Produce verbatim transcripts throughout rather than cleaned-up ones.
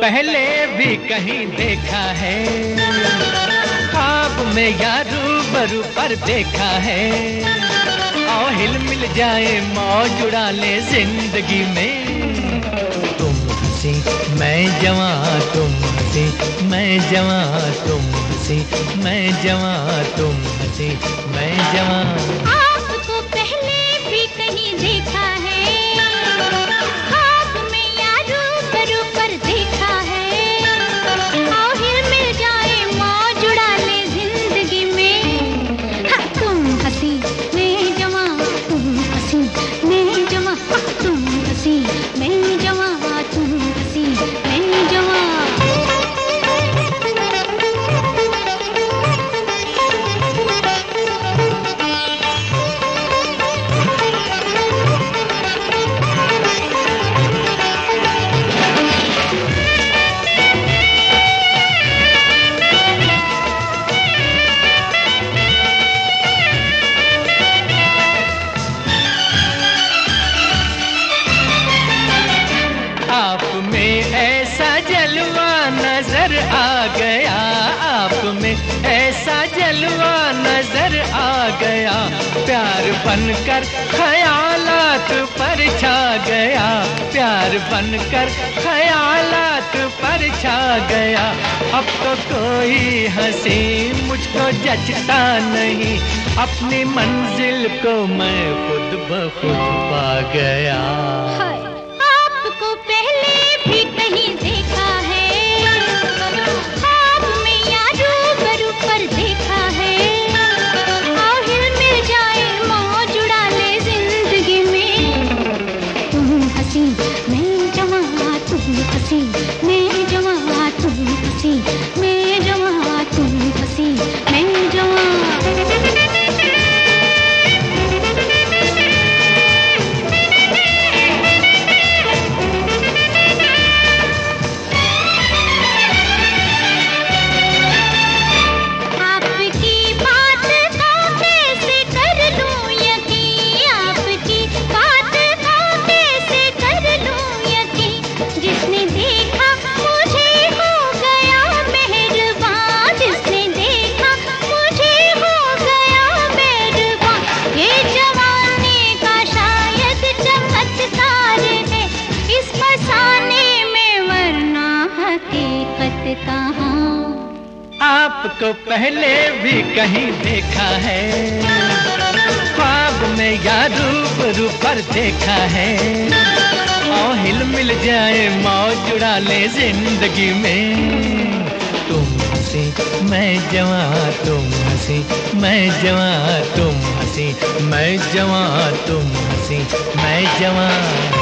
पहले भी कहीं देखा है, ख्वाब में या रूबरू पर देखा है। आओ हिल मिल जाए मौज उड़ा ले जिंदगी में। तुम हंसी मैं जवां, तुम हंसी मैं जवां, तुम हंसी मैं जवां, तुम हंसी मैं जवां। आपको पहले भी कहीं देखा है, ख्वाब में या रूबरू पर देखा है। आओ हिल मिल जाए मौज उड़ा ले जिंदगी में। हाँ, तुम हंसी मैं जवां, तुम हंसी मैं जवां, तुम हंसी मैं जवां, तुम हंसी मैं जवां। आप में ऐसा जलवा नजर आ गया, आप में ऐसा जलवा नजर आ गया। प्यार बनकर ख्यालात पर छा गया, प्यार बनकर ख्यालात पर छा गया। अब तो कोई हंसी मुझको जचता नहीं, अपनी मंजिल को मैं खुद ब खुद पा गया। आपको पहले भी कहीं देखा है, ख्वाब में या रूबरू पर देखा है। आओ हिल मिल जाए मौज उड़ा ले जिंदगी में। तुम हंसी मैं जवां, तुम हंसी मैं जवां, तुम हंसी मैं जवां, तुम हंसी मैं जवां। आपको पहले भी कहीं देखा है, ख्वाब में या रूबरू पर देखा है। आओ हिल मिल जाए मौज उड़ा ले जिंदगी में। तुम हंसी मैं जवां, तुम हंसी मैं जवां, तुम हंसी मैं जवां, तुम हंसी मैं जवां।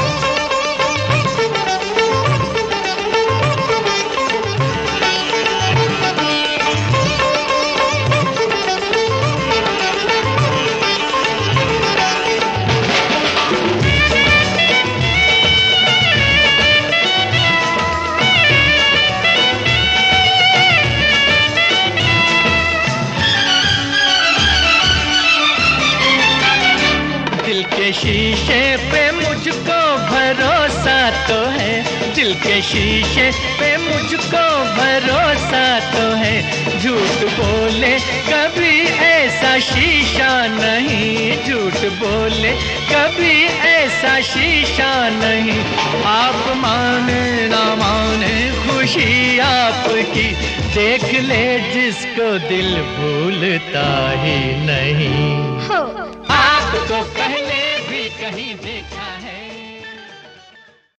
दिल के शीशे पे मुझको भरोसा तो है, दिल के शीशे पे मुझको भरोसा तो है। झूठ बोले कभी ऐसा शीशा नहीं, झूठ बोले कभी ऐसा शीशा नहीं। आप माने ना माने खुशी आपकी, देख ले जिसको दिल भूलता ही नहीं। हो आपको पहले भी कहीं देखा है।